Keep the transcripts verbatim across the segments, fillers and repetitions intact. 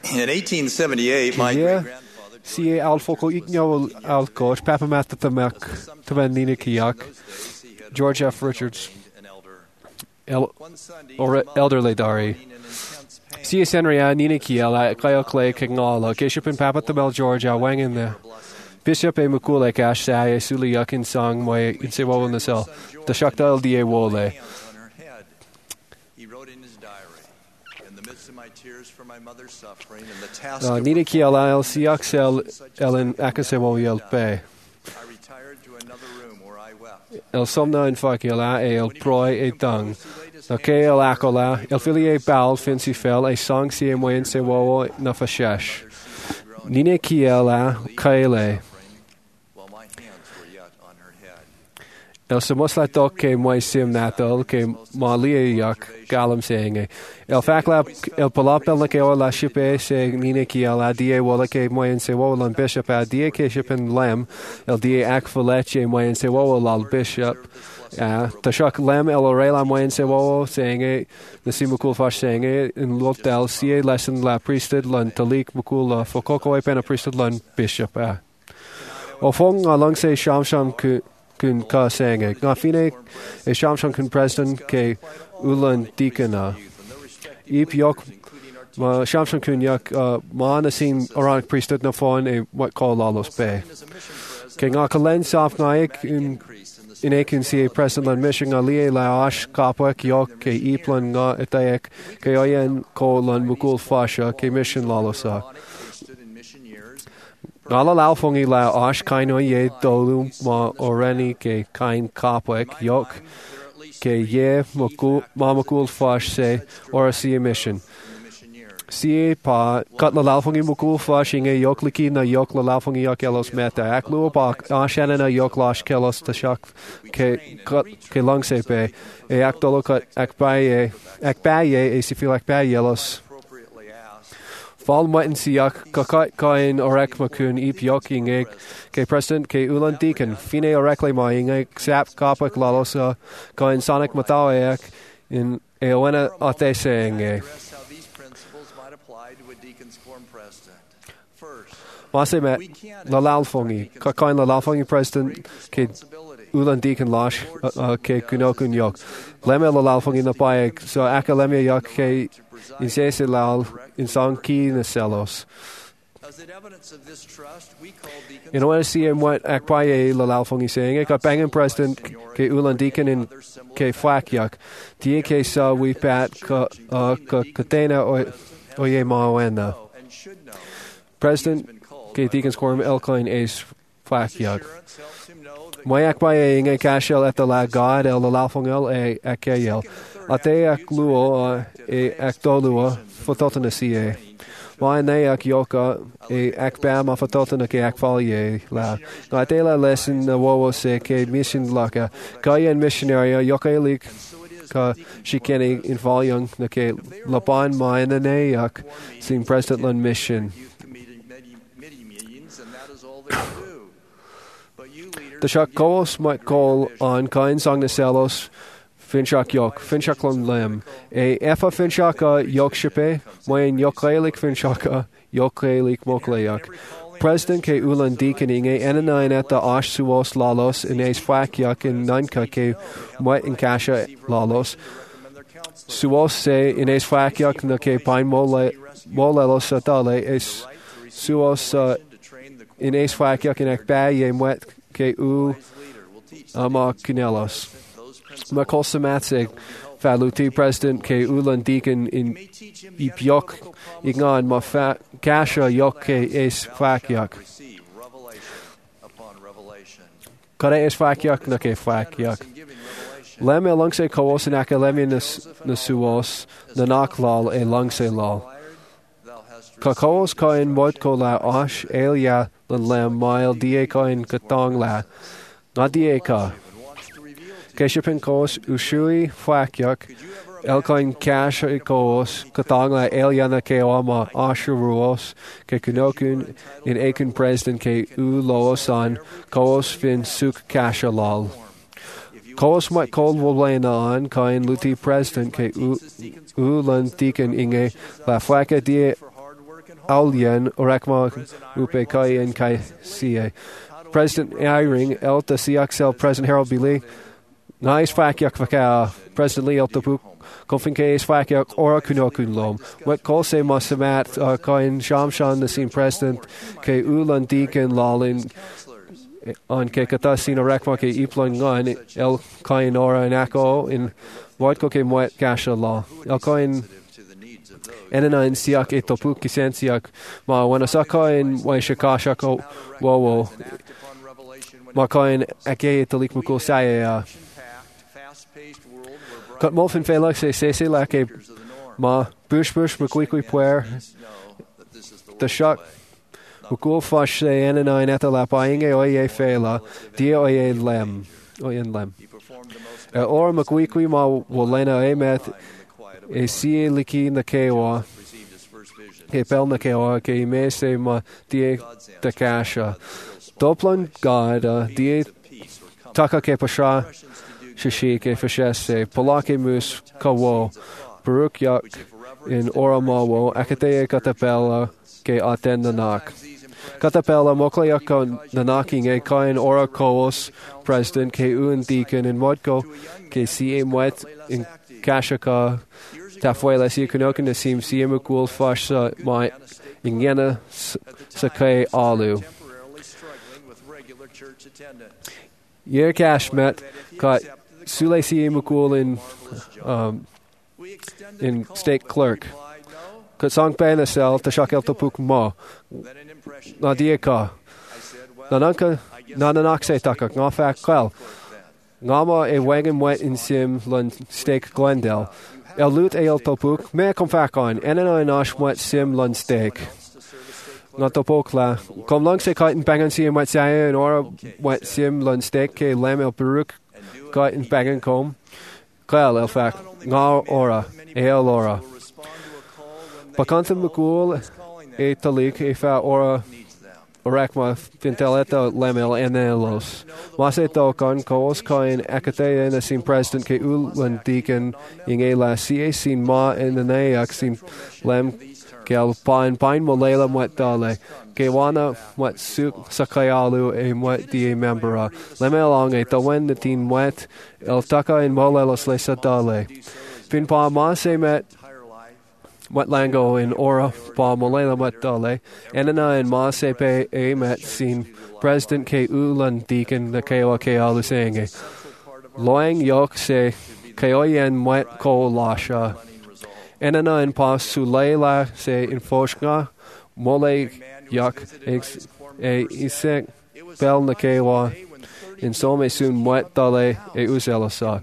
In eighteen seventy-eight, my Yeah. great-grandfather Si é alfoco igneol alcoch, papa mata tamak, taman nina kiak, George F. Richards, el, or elderly dari. Si es enria nina kiela, kayo clay kingala, Bishop and papa tamel George a wang in the Bishop e mukule kash sa e suli yakin song moy in se wo na sel. The shakta el die wole. Uh, Nina kiela el siaxel elen akasemo yel pe. El somna in fakela e el proi e tang. Na ke el akola, el fili e bal finsi fel e song si e moyen se wo na fashesh. Nina kiela kaile. El somos la tok ke moi sim natal ke malia yak galam senge. El fakla el palapel na ke la shipe se nina ki ala die wala ke moi en se wolan bishop a die ke shipen lem el die ak faleche moi en se wolan bishop. Ja, ta shak lem el orela moi en se wo senge na simukul fash senge in lotel sie lesson la priesthood lan talik mukul la fokoko e pen a priesthood lan bishop a. O fong along se sham sham ku kun ka senge nga fine e sham sham kun president ke ulan dikana ip yok ma sham sham kun yak ma na sin Aaronic priesthood na fon e what call lalos be ke nga kalen saf naik in in e kun si president lan mission ali la ash kapwek yok ke iplan nga etaek ke oyen ko lan mukul fasha ke mission lalosa Nala laufongi la ash kaino ye dolu ma oreni ke kain kapwek yok ke ye mukul ma mukul fash se or si mission. Si pa kat la laufongi mukul fash inge yok liki na yok la laufongi yok elos meta aklu pa ashana na yok lash kelos ta shak ke ke long se pe e aktolo kat akbaye akbaye e si feel akbaye yelos. Val matin siak kakai kain orek makun ip yoking egg ke president ke ulan deacon fine orekle maing egg sap kapak lalosa kain sonic matawaek in eowena ate saying e. Mase met la lalfongi kain la lalfongi president ke ulan deacon lash ke kunokun yok leme la lalfongi na paek so akaleme yok ke in sese lal in song ki na celos. In order to see him what akpaye la lalfongi saying it got banging president ke ulan deacon in ke flakyak die ke sa we pat ka ka katena o o ye mawena president ke deacon squirm elkine is flakyak Moy akbaye inge kashel at the la god el la lalfongel e akayel ate ak luo e ak dolua fototana sie Moy ne ak yoka e ak bam fototana ke ak falye la no ate la lesson na wo se ke mission laka kayen missionary yoka lik ka shikeni in volume na ke laban mine ne ak sin president land mission The Shakos might call on Kain Song the Celos, Finchak Yok, Finchaklan Lem, a Efa Finchaka Yok Shipe, Moyen Yokailik Finchaka, Yokailik Mokleyak. President K. Ulan Deaconing, a Enanine at the Ash Suos Lalos, in Ace Flakyak in Nanka K. Mwet in Kasha Lalos. Suos se in Ace Flakyak na K. Pine Molelos Atale, is Suos in Ace Flakyak in Akbaye Mwet. Ke u ama kinelos. Makol samatsig faluti president ke ulan deacon in ipyok ignan ma fa kasha yok ke es fakyak. Kare es fakyak na ke fakyak. Lem e lungse kaos in akalemi na suos na naklal e lungse lal. Kakos kain mod ko la ash elia lan lem mile die kain katong la na die ka keshipin kos ushui flakyak el kain cash kos katong la elia na ke ama ashuruos ke kunokun in akun president ke u loosan kos fin suk kasha lal kos might call wolena on kain luti president ke u u lan deacon inge la flaka die Alien Orakma Upe Kayan Kai C A. President Iring Elta Siaxel President Harold B. Lee. Nice Fakiak Vaka President Lee Elta Puk. Confin Case Fakiak Ora Kunokun Lom. What Kose Masamat Kain Shamshan the scene President K Ulan Deacon Lalin on K Katasin Orakma K Iplon Gun El Kain Ora and Ako in Vodko K Moet Gasha Law. El Kain Enana in Siak Etopuk Kisensiak Ma Wanasaka in Waishakashako Wowo Makain Ake Talik Mukul Saya Cut Molfin Felix se Sese Lake Ma Bush Bush Mukwi Puer The Shock Mukul Fash se Enana in Etalapainge Oye Fela Dia Oye Lem Oyen Lem Or Mukwi Ma Wolena Emet E sie liki na kewa ke pel na kewa ke me se ma die da kasha Doplon God die taka ke pasha shishi ke fashese polake mus kawo baruk yak in oramawo akate katapela ke aten nanak katapela mokleyak nanaking e kain ora koos president ke un deacon in modko ke sie mwet in kashaka Tafuela si kunokin sim siemu cool fash my ingena sakay alu. Yer cash met got Sule siemu cool in um in state clerk. Cut song benasel to shakel topuk mo. Nadieka. Nananka nananakse takak ngafak kwel. Ngama e wagon wet in sim lun stake Glendale. El lut el topuk, me kom vaak aan, en en een ash wat sim lun steak. Not topuk la. Kom langs se kiten bangen sim wat zij en ora wat sim lun steak ke lem el peruk kiten bangen kom. Kael el vaak, nga ora, el ora. Bakanten mekul e talik e fa ora Orakma finteleta lemel enelos. Mase tokan koos kain akate na sin president ke ulan deacon ing ela ca sin ma in the nayak sin lem kel pine pine molela mwet dale ke wana mwet suk sakayalu e mwet die membera lemel long e to when the teen mwet el taka in molelos lesa dale fin pa ma se met Wat lango in ora pa molela mat dale enana in ma sepe e met sin president ke ulan deacon the kewa ke alusenge loing yok se keoyen met ko lasha enana in pa sulela se in foshga mole yok ex e isek bel na kewa in some soon met dale e uselasa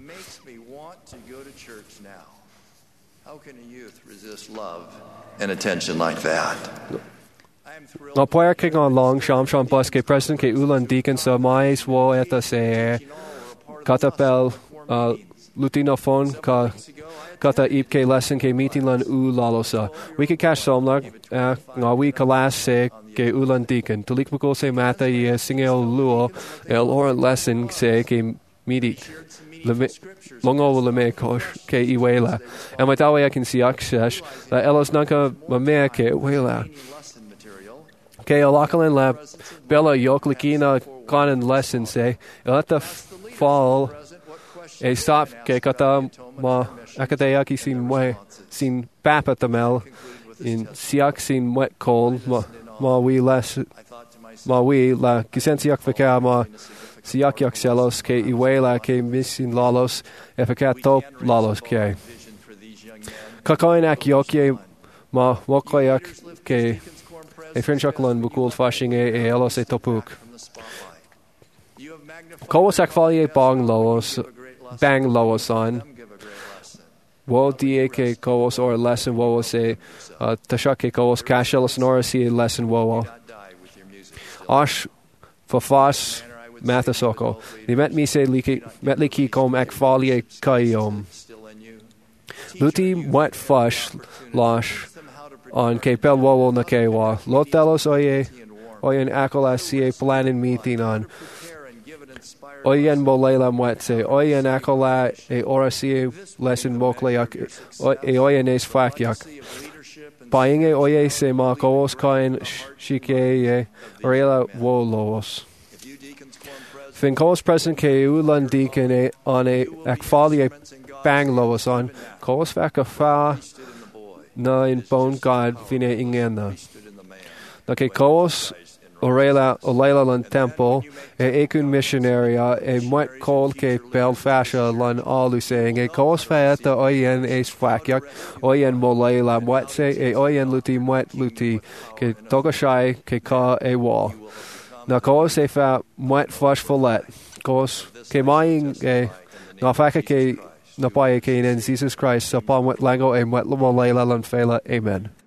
love and attention like that. Na poer king on long sham sham bus ke president ke ulan deacon so mais wo eta se katapel uh, lutina phone ka kata ip ke lesson ke meeting lan u lalosa we could cash somlag uh, nga we kalas se ke ulan deacon tulik mako se mata ye singel luo el or lesson se ke midi Longo will make ke iwela. And my dawe I can see access that elos nanka mameke wela. Ke alakalan lab bella yoklikina kanan lesson say let the fall a stop ke kata ma akadeyaki sin way sin papa tamel in siak sin wet cold ma ma we less ma we la kisensiak feka ma Siak yak selos ke iwela ke misin lalos efekato lalos ke. Kakain ak yokye ma wokoyak ke e frenchaklan bukul fashing e elos e topuk. Kowasak falye bang laos bang laos on. Wo die ke kowos or lesson wo se tashak ke kowos kashelos nor si lesson wo. Ash fafas Mathasoko. Ni met mi se liki met liki kom ek falie kayom. Luti mwet fash lash on ke pel wo na kewa. Lotelos oye oyen akola sie planin meeting on. Oyen molela mwet se oyen akola e ora sie lesson mokleyak e oyen es fakyak. buying é oye sé má cós cain siké é réile wólós. Fin cós present cé úlan deacon é an é ag fáli é bang loas an, cós fec a fá na in bon God fin é ingéna. Na cé cós o réile o leile an temple é écún missionaria é muet cól cé bel fascia lan álu saying é cós féta oyen é sfaciach oyen mo leile muet sé é oyen luti muet luti cé toga shai cé cá é wá. Na cós é fa muet fas follet cós cé maing é na fecha cé na paia cé in Jesus Christ sa pa muet lango é muet lo mo leile lan féile. Amen.